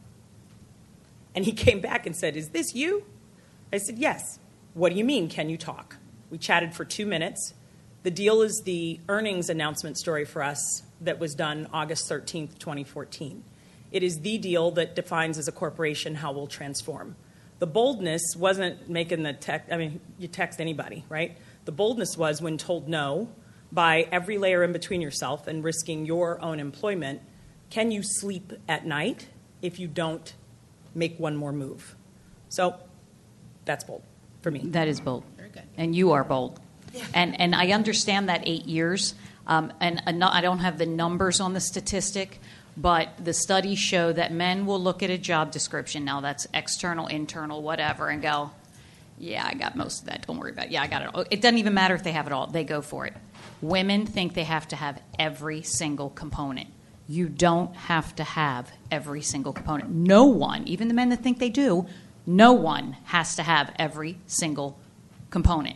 And he came back and said, is this you? I said, yes. What do you mean, can you talk? We chatted for two minutes. The deal is the earnings announcement story for us that was done August thirteenth, twenty fourteen. It is the deal that defines as a corporation how we'll transform. The boldness wasn't making the text, I mean, you text anybody, right? The boldness was when told no by every layer in between yourself and risking your own employment. Can you sleep at night if you don't make one more move? So that's bold for me. That is bold. Very good. And you are bold. Yeah. And and I understand that eight years, um, and, and not, I don't have the numbers on the statistic, but the studies show that men will look at a job description, now that's external, internal, whatever, and go, yeah, I got most of that, don't worry about it. Yeah, I got it all. It doesn't even matter if they have it all. They go for it. Women think they have to have every single component. You don't have to have every single component. No one, even the men that think they do, no one has to have every single component.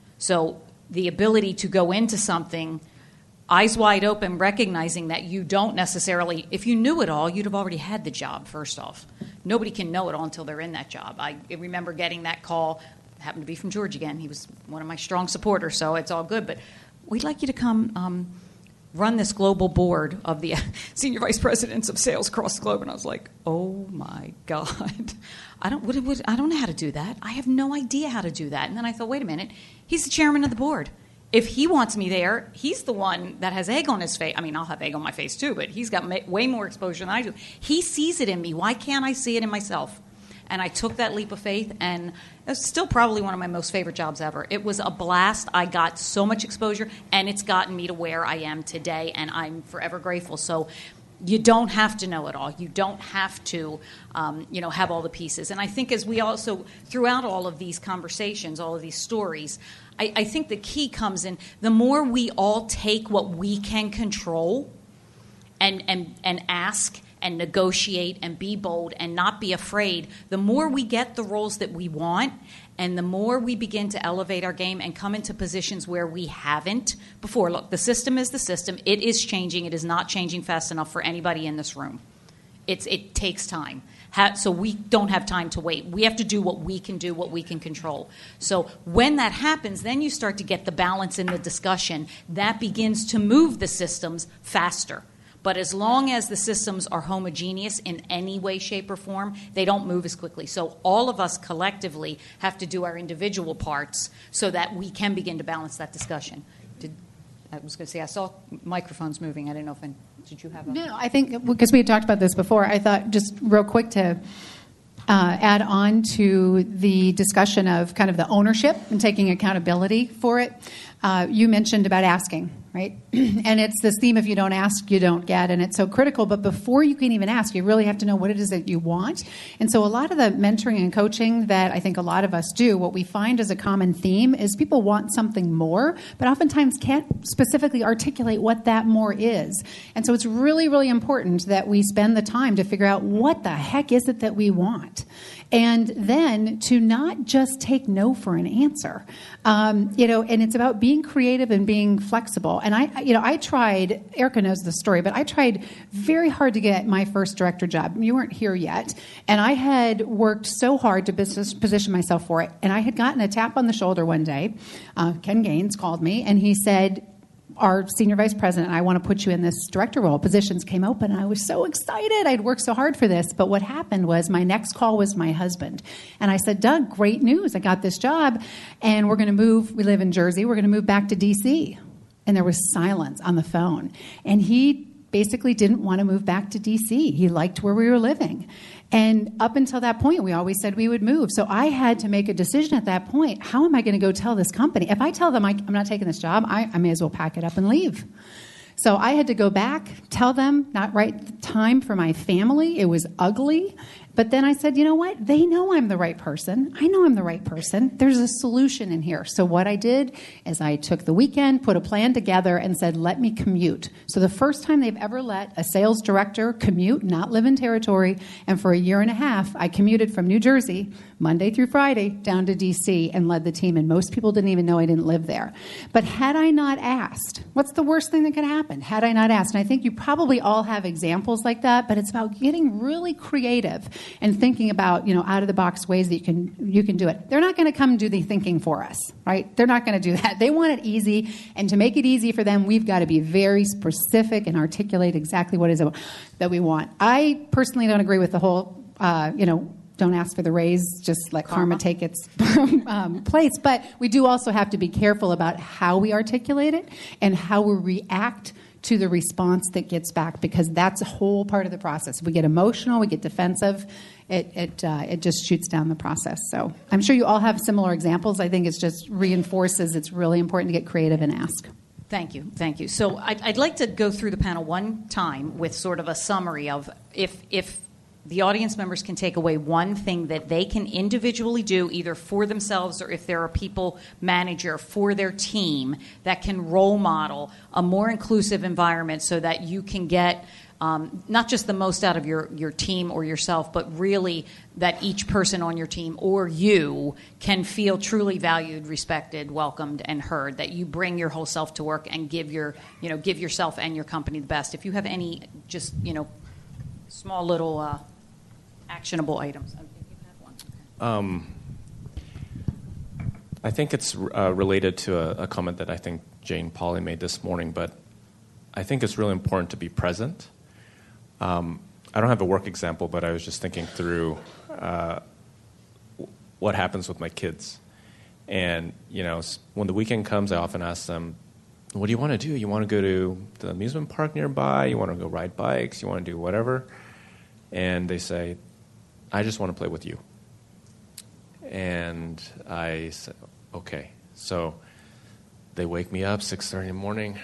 So the ability to go into something eyes wide open, recognizing that you don't necessarily, if you knew it all, you'd have already had the job, first off. Nobody can know it all until they're in that job. I remember getting that call, happened to be from George again. He was one of my strong supporters, so it's all good. But we'd like you to come um, run this global board of the senior vice presidents of sales across the globe. And I was like, oh, my God. I don't, what, what, I don't know how to do that. I have no idea how to do that. And then I thought, wait a minute. He's the chairman of the board. If he wants me there, he's the one that has egg on his face. I mean, I'll have egg on my face too, but he's got ma- way more exposure than I do. He sees it in me. Why can't I see it in myself? And I took that leap of faith, and it was still probably one of my most favorite jobs ever. It was a blast. I got so much exposure, and it's gotten me to where I am today, and I'm forever grateful. So you don't have to know it all. You don't have to, um, you know, have all the pieces. And I think as we also, throughout all of these conversations, all of these stories, I, I think the key comes in the more we all take what we can control and, and, and ask and negotiate and be bold and not be afraid, the more we get the roles that we want and the more we begin to elevate our game and come into positions where we haven't before. Look, the system is the system. It is changing. It is not changing fast enough for anybody in this room. It's, it takes time. Ha- so we don't have time to wait. We have to do what we can do, what we can control. So when that happens, then you start to get the balance in the discussion. That begins to move the systems faster. But as long as the systems are homogeneous in any way, shape, or form, they don't move as quickly. So all of us collectively have to do our individual parts so that we can begin to balance that discussion. Did, I was going to say, I saw microphones moving. I didn't know if I, did you have a... No, I think, because we had talked about this before, I thought just real quick to uh, add on to the discussion of kind of the ownership and taking accountability for it. Uh, you mentioned about asking, right? And it's this theme, if you don't ask, you don't get. And it's so critical. But before you can even ask, you really have to know what it is that you want. And so a lot of the mentoring and coaching that I think a lot of us do, what we find as a common theme is people want something more, but oftentimes can't specifically articulate what that more is. And so it's really, really important that we spend the time to figure out what the heck is it that we want. And then to not just take no for an answer, um, you know, and it's about being creative and being flexible. And I, you know, I tried, Erica knows the story, but I tried very hard to get my first director job. You weren't here yet. And I had worked so hard to business, position myself for it. And I had gotten a tap on the shoulder one day. Uh, Ken Gaines called me and he said, our senior vice president, I want to put you in this director role. Positions came open. And I was so excited. I'd worked so hard for this. But what happened was my next call was my husband. And I said, Doug, great news. I got this job. And we're going to move. We live in Jersey. We're going to move back to D C. And there was silence on the phone. And he basically didn't want to move back to D C. He liked where we were living. And up until that point, we always said we would move. So I had to make a decision at that point. How am I going to go tell this company? If I tell them I, I'm not taking this job, I, I may as well pack it up and leave. So I had to go back, tell them, not right time for my family. It was ugly. But then I said, you know what? They know I'm the right person. I know I'm the right person. There's a solution in here. So what I did is I took the weekend, put a plan together, and said, let me commute. So the first time they've ever let a sales director commute, not live in territory, and for a year and a half, I commuted from New Jersey, Monday through Friday, down to D C and led the team. And most people didn't even know I didn't live there. But had I not asked, what's the worst thing that could happen? Had I not asked? And I think you probably all have examples like that, but it's about getting really creative and thinking about, you know, out-of-the-box ways that you can you can do it. They're not going to come do the thinking for us, right? They're not going to do that. They want it easy, and to make it easy for them, we've got to be very specific and articulate exactly what it is that we want. I personally don't agree with the whole, uh, you know, don't ask for the raise, just let karma, karma take its um, place. But we do also have to be careful about how we articulate it and how we react to the response that gets back, because that's a whole part of the process. If we get emotional, we get defensive, it it uh, it just shoots down the process. So I'm sure you all have similar examples. I think it just reinforces it's really important to get creative and ask. Thank you, thank you. So I'd, I'd like to go through the panel one time with sort of a summary of if if the audience members can take away one thing that they can individually do, either for themselves or if they're a people manager for their team, that can role model a more inclusive environment so that you can get um, not just the most out of your, your team or yourself, but really that each person on your team or you can feel truly valued, respected, welcomed, and heard, that you bring your whole self to work and give your, you know, give yourself and your company the best. If you have any just, you know, small little uh, actionable items. I think you have one. Okay. Um, I think it's uh, related to a, a comment that I think Jane Pauley made this morning, but I think it's really important to be present. Um, I don't have a work example, but I was just thinking through uh, what happens with my kids. And, you know, when the weekend comes, I often ask them, what do you want to do? You want to go to the amusement park nearby? You want to go ride bikes? You want to do whatever? And they say, I just want to play with you. And I said, okay. So they wake me up six thirty in the morning.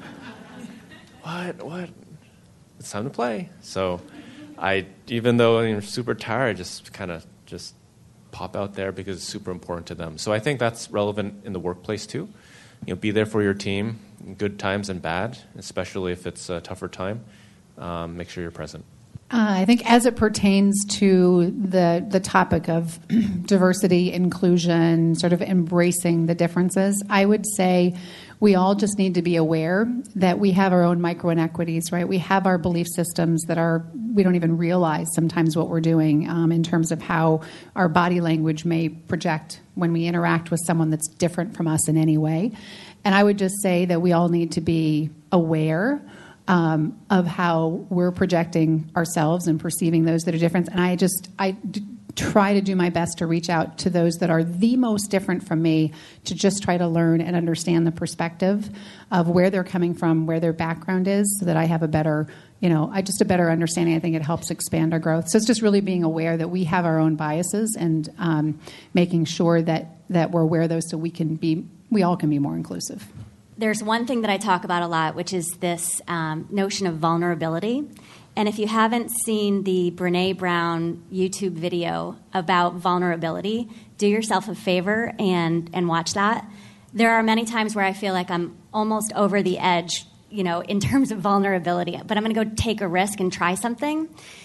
What? What? It's time to play. So I, even though I'm super tired, just kind of just pop out there because it's super important to them. So I think that's relevant in the workplace too. You know, be there for your team, good times and bad, especially if it's a tougher time. Um, make sure you're present. Uh, I think as it pertains to the the topic of diversity, inclusion, sort of embracing the differences, I would say we all just need to be aware that we have our own micro inequities, right? We have our belief systems that are, we don't even realize sometimes what we're doing um, in terms of how our body language may project when we interact with someone that's different from us in any way. And I would just say that we all need to be aware Um, of how we're projecting ourselves and perceiving those that are different. And I just, I d- try to do my best to reach out to those that are the most different from me to just try to learn and understand the perspective of where they're coming from, where their background is, so that I have a better, you know, I just a better understanding. I think it helps expand our growth. So it's just really being aware that we have our own biases and um, making sure that, that we're aware of those so we can be, we all can be more inclusive. There's one thing that I talk about a lot, which is this um, notion of vulnerability. And if you haven't seen the Brene Brown YouTube video about vulnerability, do yourself a favor and, and watch that. There are many times where I feel like I'm almost over the edge, you know, in terms of vulnerability, but I'm going to go take a risk and try something.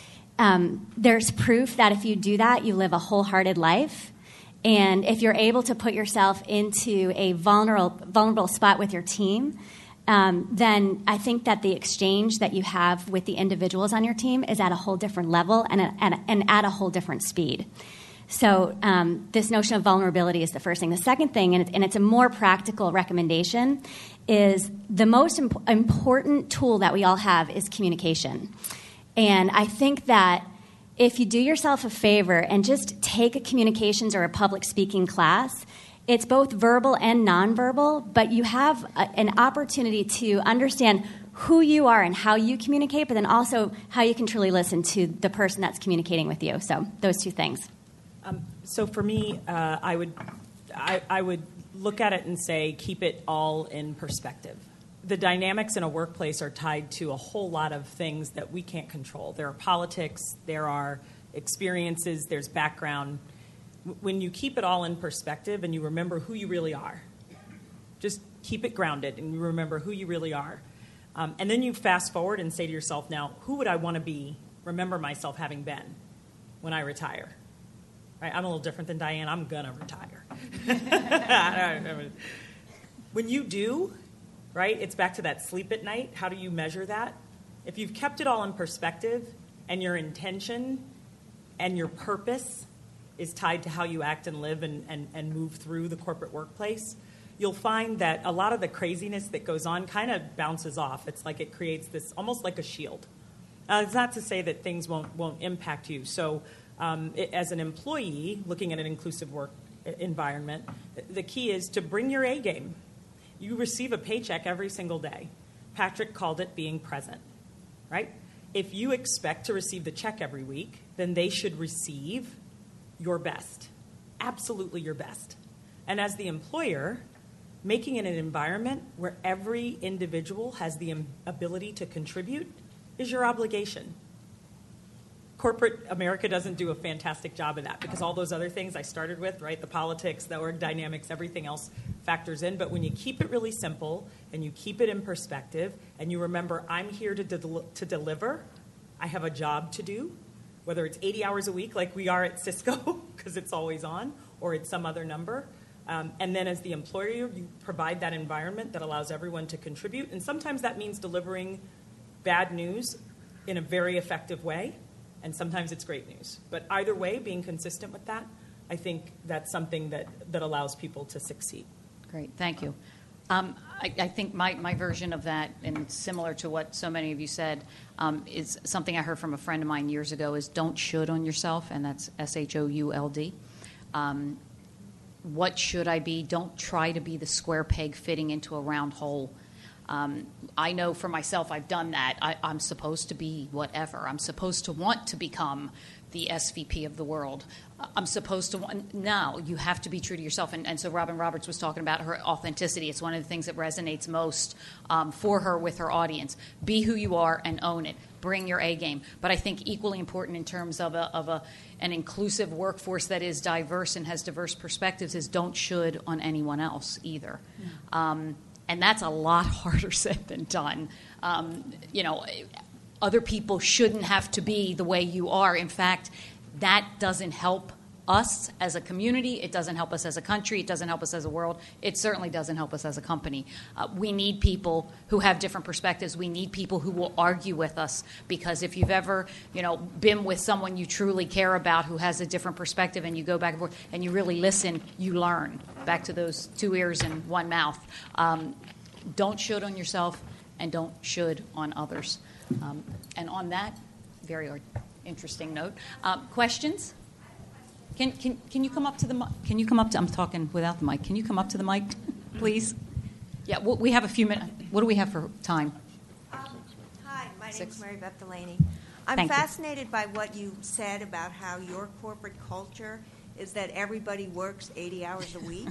Um, there's proof that if you do that, you live a wholehearted life. And if you're able to put yourself into a vulnerable vulnerable spot with your team, um, then I think that the exchange that you have with the individuals on your team is at a whole different level and, a, and, a, and at a whole different speed. So um, this notion of vulnerability is the first thing. The second thing, and, it, and it's a more practical recommendation, is the most imp- important tool that we all have is communication. And I think that if you do yourself a favor and just take a communications or a public speaking class, it's both verbal and nonverbal, but you have a, an opportunity to understand who you are and how you communicate, but then also how you can truly listen to the person that's communicating with you. So those two things. Um, so for me, uh, I would I, I would look at it and say, keep it all in perspective. The dynamics in a workplace are tied to a whole lot of things that we can't control. There are politics, there are experiences, there's background. When you keep it all in perspective and you remember who you really are, just keep it grounded and you remember who you really are. Um, and then you fast forward and say to yourself, now, who would I want to be, remember myself having been when I retire? Right? I'm a little different than Diane. I'm going to retire. When you do, right, it's back to that sleep at night. How do you measure that? If you've kept it all in perspective and your intention and your purpose is tied to how you act and live and, and, and move through the corporate workplace, you'll find that a lot of the craziness that goes on kind of bounces off. It's like it creates this almost like a shield. Uh, it's not to say that things won't won't impact you. So um, it, as an employee looking at an inclusive work environment, the key is to bring your A game. You receive a paycheck every single day. Patrick called it being present, right? If you expect to receive the check every week, then they should receive your best, absolutely your best. And as the employer, making it an environment where every individual has the ability to contribute is your obligation. Corporate America doesn't do a fantastic job of that because all those other things I started with, right, the politics, the org dynamics, everything else factors in. But when you keep it really simple and you keep it in perspective and you remember I'm here to, de- to deliver, I have a job to do, whether it's eighty hours a week like we are at Cisco because it's always on, or it's some other number. Um, and then as the employer, you provide that environment that allows everyone to contribute. And sometimes that means delivering bad news in a very effective way. And sometimes it's great news. But either way, being consistent with that, I think that's something that, that allows people to succeed. Great. Thank you. Um, I, I think my, my version of that, and similar to what so many of you said, um, is something I heard from a friend of mine years ago is don't should on yourself, and that's S H O U L D. Um, what should I be? Don't try to be the square peg fitting into a round hole. Um, I know for myself I've done that. I, I'm supposed to be whatever. I'm supposed to want to become the S V P of the world. I'm supposed to want. No, you have to be true to yourself. And, and so Robin Roberts was talking about her authenticity. It's one of the things that resonates most um, for her with her audience. Be who you are and own it. Bring your A game. But I think equally important in terms of a of a an inclusive workforce that is diverse and has diverse perspectives is don't should on anyone else either. Mm. Um, and that's a lot harder said than done. Um, you know, other people shouldn't have to be the way you are. In fact, that doesn't help us as a community. It doesn't help us as a country. It doesn't help us as a world. It certainly doesn't help us as a company. Uh, we need people who have different perspectives. We need people who will argue with us, because if you've ever, you know, been with someone you truly care about who has a different perspective and you go back and forth and you really listen, you learn. Back to those two ears and one mouth. Um, don't should on yourself and don't should on others. Um, and on that very interesting note, um, questions? Can can can you come up to the mic? Can you come up to? I'm talking without the mic. Can you come up to the mic, please? Yeah, well, we have a few minutes. What do we have for time? Um, hi, my name is Mary Beth Delaney. I'm Thank fascinated you. by what you said about how your corporate culture is that everybody works eighty hours a week.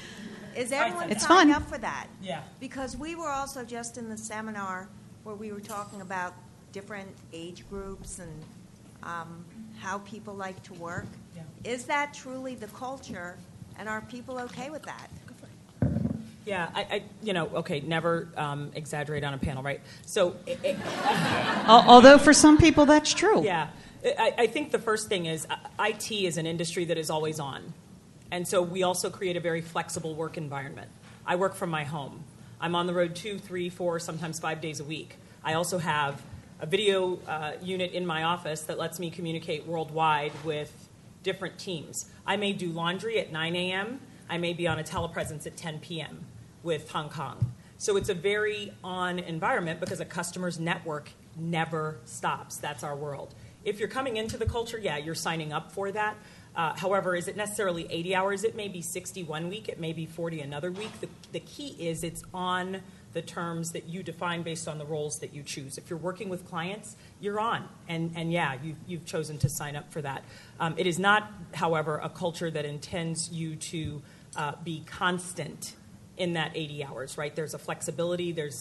Is everyone It's signed fun. up for that? Yeah. Because we were also just in the seminar where we were talking about different age groups and um, how people like to work. Yeah. Is that truly the culture, and are people okay with that? Yeah, I, I you know, okay, never um, exaggerate on a panel, right? So, it, it, Although for some people that's true. yeah, I, I think the first thing is uh, I T is an industry that is always on. And so we also create a very flexible work environment. I work from my home. I'm on the road two, three, four, sometimes five days a week. I also have a video uh, unit in my office that lets me communicate worldwide with different teams. I may do laundry at nine a.m. I may be on a telepresence at ten p.m. with Hong Kong. So it's a very on environment because a customer's network never stops. That's our world. If you're coming into the culture, yeah, you're signing up for that. Uh, however, is it necessarily eighty hours? It may be sixty one week. It may be forty another week. The, the key is it's on the terms that you define based on the roles that you choose. If you're working with clients, you're on. And, and yeah, you've, you've chosen to sign up for that. Um, it is not, however, a culture that intends you to uh, be constant in that eighty hours, right? There's a flexibility. There's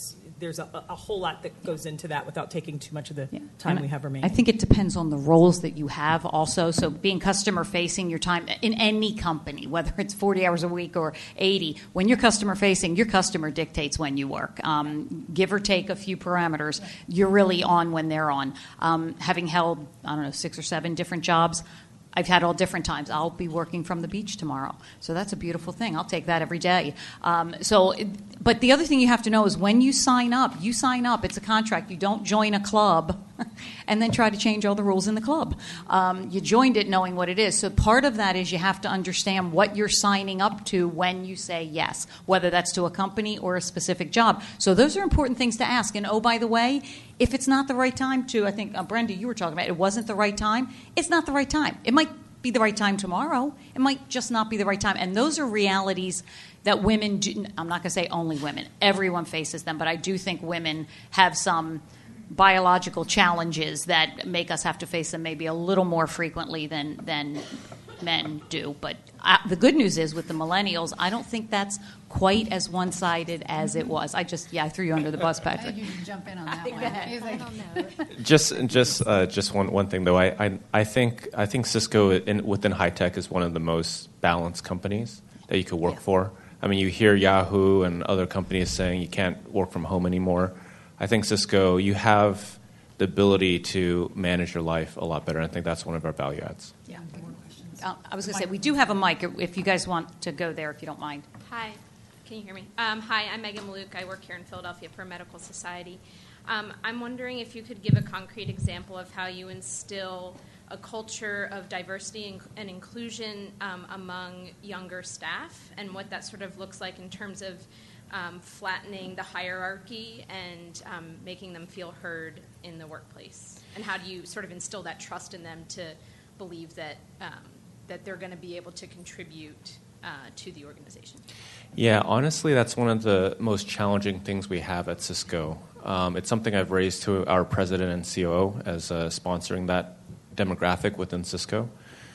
there's a, a whole lot that goes into that without taking too much of the Yeah. time And we have remaining. I think it depends on the roles that you have also. So being customer facing, your time in any company, whether it's forty hours a week or eighty, when you're customer facing, your customer dictates when you work. Um, give or take a few parameters, you're really on when they're on. Um, having held, I don't know, six or seven different jobs, I've had all different times. I'll be working from the beach tomorrow. So that's a beautiful thing. I'll take that every day. Um, so, but the other thing you have to know is when you sign up, you sign up. It's a contract. You don't join a club and then try to change all the rules in the club. Um, you joined it knowing what it is. So part of that is you have to understand what you're signing up to when you say yes, whether that's to a company or a specific job. So those are important things to ask. And oh, by the way, if it's not the right time to, I think, uh, Brenda, you were talking about, it wasn't the right time, it's not the right time. It might be the right time tomorrow. It might just not be the right time. And those are realities that women do. I'm not going to say only women. Everyone faces them. But I do think women have some biological challenges that make us have to face them maybe a little more frequently than than men do. But I, the good news is with the millennials, I don't think that's quite as one-sided as it was. I just, yeah, I threw you under the bus, Patrick. You can jump in on that one. I don't know. Just, just, uh, just one, one thing though. I, I, I think, I think Cisco in, within high tech is one of the most balanced companies that you could work Yeah. for. I mean, you hear Yahoo and other companies saying you can't work from home anymore. I think Cisco, you have the ability to manage your life a lot better. I think that's one of our value adds. Yeah. Uh, I was going to say, we do have a mic if you guys want to go there, if you don't mind. Hi, can you hear me? Um, hi, I'm Megan Maluk. I work here in Philadelphia for Medical Society. Um, I'm wondering if you could give a concrete example of how you instill a culture of diversity and, and inclusion um, among younger staff, and what that sort of looks like in terms of um, flattening the hierarchy and um, making them feel heard in the workplace. And how do you sort of instill that trust in them to believe that um, that they're going to be able to contribute uh, to the organization? Yeah, honestly, that's one of the most challenging things we have at Cisco. Um, it's something I've raised to our president and C O O as uh, sponsoring that demographic within Cisco.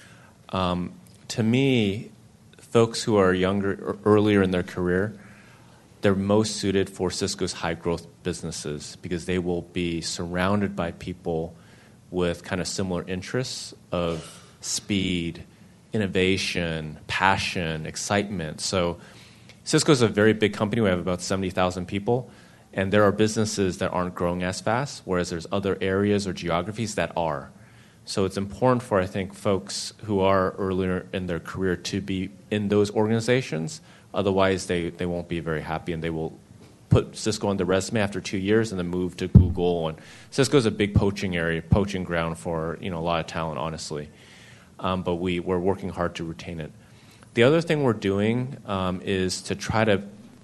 Um, to me, folks who are younger or earlier in their career, they're most suited for Cisco's high-growth businesses because they will be surrounded by people with kind of similar interests of speed, innovation, passion, excitement. So Cisco is a very big company. We have about seventy thousand people, and there are businesses that aren't growing as fast, whereas there's other areas or geographies that are. So it's important for, I think, folks who are earlier in their career to be in those organizations. Otherwise, they, they won't be very happy, and they will put Cisco on the resume after two years and then move to Google. And Cisco is a big poaching area, poaching ground for, you know, a lot of talent, honestly. Um, but we, we're working hard to retain it. The other thing we're doing um, is to try to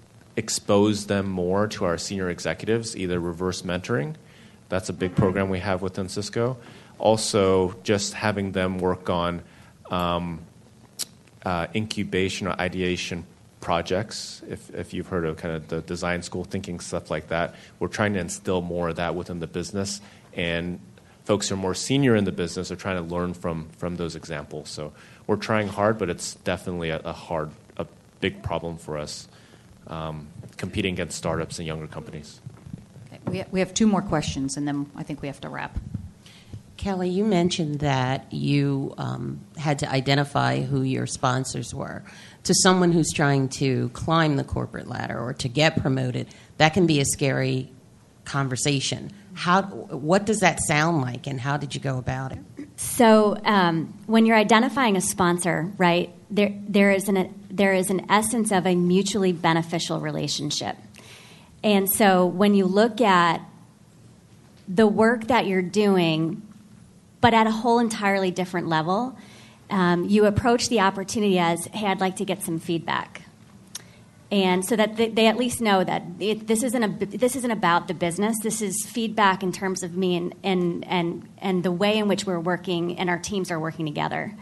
expose them more to our senior executives, either reverse mentoring. That's a big program we have within Cisco. Also, just having them work on um, uh, incubation or ideation projects, if, if you've heard of kind of the design school thinking, stuff like that. We're trying to instill more of that within the business, and folks who are more senior in the business are trying to learn from, from those examples. So we're trying hard, but it's definitely a, a hard, a big problem for us, um, competing against startups and younger companies. Okay. We, ha- we have two more questions, and then I think we have to wrap. Kelly, you mentioned that you um, had to identify who your sponsors were. To someone who's trying to climb the corporate ladder or to get promoted, that can be a scary conversation. How, what does that sound like, and how did you go about it? So um, when you're identifying a sponsor, right, there there is an there is an essence of a mutually beneficial relationship. And so when you look at the work that you're doing, but at a whole entirely different level, um, you approach the opportunity as, hey, I'd like to get some feedback. And so that they, they at least know that it, this isn't a, this isn't about the business. This is feedback in terms of me and, and and and the way in which we're working and our teams are working together.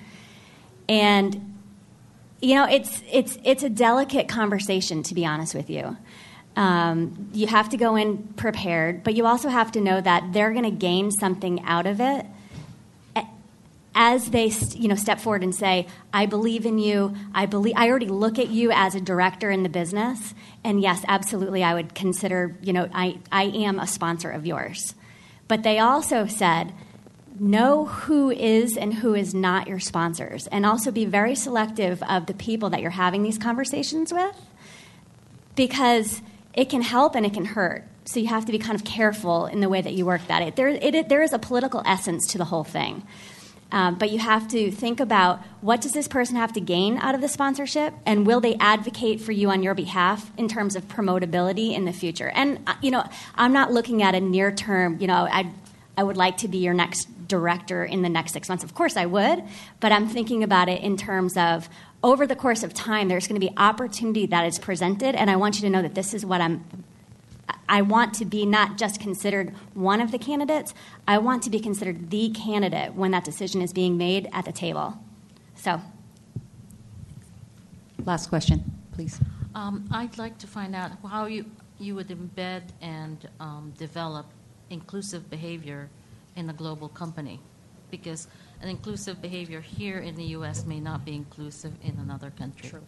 And you know, it's it's it's a delicate conversation, to be honest with you. Um, you have to go in prepared, but you also have to know that they're going to gain something out of it as they you know step forward and say, I believe in you, I believe I already look at you as a director in the business, and yes, absolutely, I would consider, you know, I, I am a sponsor of yours. But they also said, know who is and who is not your sponsors, and also be very selective of the people that you're having these conversations with, because it can help and it can hurt. So you have to be kind of careful in the way that you work that. It, there, it, there is a political essence to the whole thing. Um, but you have to think about, what does this person have to gain out of the sponsorship, and will they advocate for you on your behalf in terms of promotability in the future? And, uh, you know, I'm not looking at a near term, you know, I I would like to be your next director in the next six months. Of course I would, but I'm thinking about it in terms of, over the course of time, there's going to be opportunity that is presented, and I want you to know that this is what I'm I want to be not just considered one of the candidates. I want to be considered the candidate when that decision is being made at the table. So, last question, please. Um, I'd like to find out how you, you would embed and um, develop inclusive behavior in a global company, because an inclusive behavior here in the U S may not be inclusive in another country. True.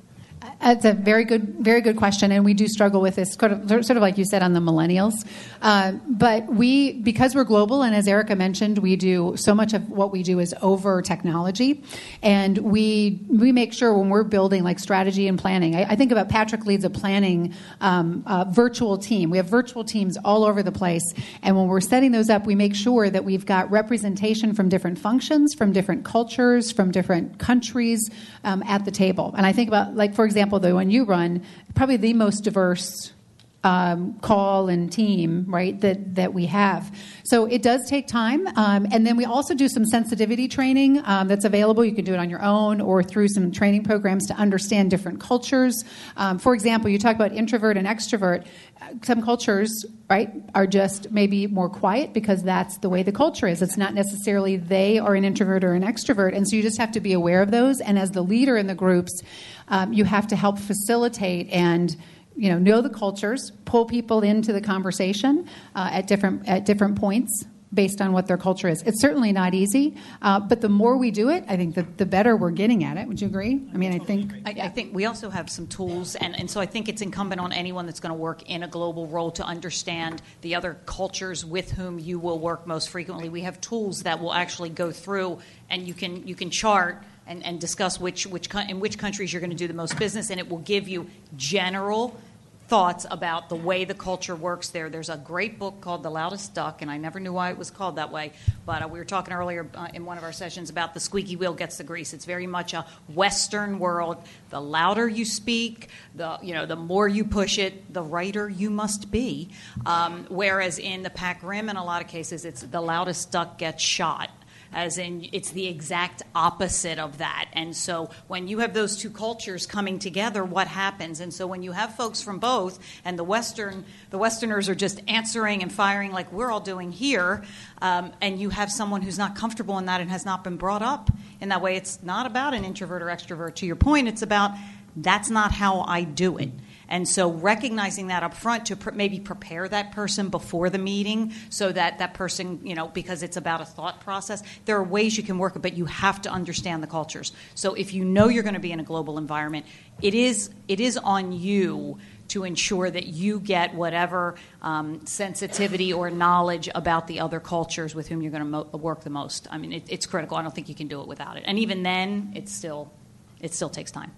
That's a very good, very good question, and we do struggle with this, sort of, sort of like you said on the millennials. Uh, but we, because we're global, and as Erica mentioned, we do so much of what we do is over technology, and we we make sure when we're building like strategy and planning. I, I think about Patrick leads a planning um, uh, virtual team. We have virtual teams all over the place, and when we're setting those up, we make sure that we've got representation from different functions, from different cultures, from different countries um, at the table. And I think about, like, for example, the one you run, probably the most diverse um, call and team, right, that, that we have. So it does take time. Um, and then we also do some sensitivity training um, that's available. You can do it on your own or through some training programs to understand different cultures. Um, for example, you talk about introvert and extrovert. Some cultures, right, are just maybe more quiet because that's the way the culture is. It's not necessarily they are an introvert or an extrovert. And so you just have to be aware of those. And as the leader in the groups, um, you have to help facilitate and, you know, know the cultures, pull people into the conversation uh, at different at different points based on what their culture is. It's certainly not easy, uh, but the more we do it, I think the, the better we're getting at it. Would you agree? I mean, I think... I, I think we also have some tools, and, and so I think it's incumbent on anyone that's going to work in a global role to understand the other cultures with whom you will work most frequently. We have tools that will actually go through, and you can you can chart and, and discuss which which in which countries you're going to do the most business, and it will give you general thoughts about the way the culture works there. There's a great book called The Loudest Duck, and I never knew why it was called that way, but uh, we were talking earlier uh, in one of our sessions about the squeaky wheel gets the grease. It's very much a Western world. The louder you speak, the you know, the more you push it, the righter you must be. Um, whereas in the Pac Rim, in a lot of cases, it's the loudest duck gets shot. As in, it's the exact opposite of that. And so when you have those two cultures coming together, what happens? And so when you have folks from both, and the Western, the Westerners are just answering and firing like we're all doing here, um, and you have someone who's not comfortable in that and has not been brought up in that way, it's not about an introvert or extrovert. To your point, it's about that's not how I do it. And so recognizing that up front to pr- maybe prepare that person before the meeting so that that person, you know, because it's about a thought process, there are ways you can work it, but you have to understand the cultures. So if you know you're going to be in a global environment, it is it is on you to ensure that you get whatever um, sensitivity or knowledge about the other cultures with whom you're going to mo- work the most. I mean, it, it's critical. I don't think you can do it without it. And even then, it's still it still takes time.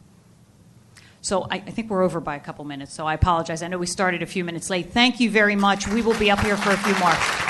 So I, I think we're over by a couple minutes, so I apologize. I know we started a few minutes late. Thank you very much. We will be up here for a few more.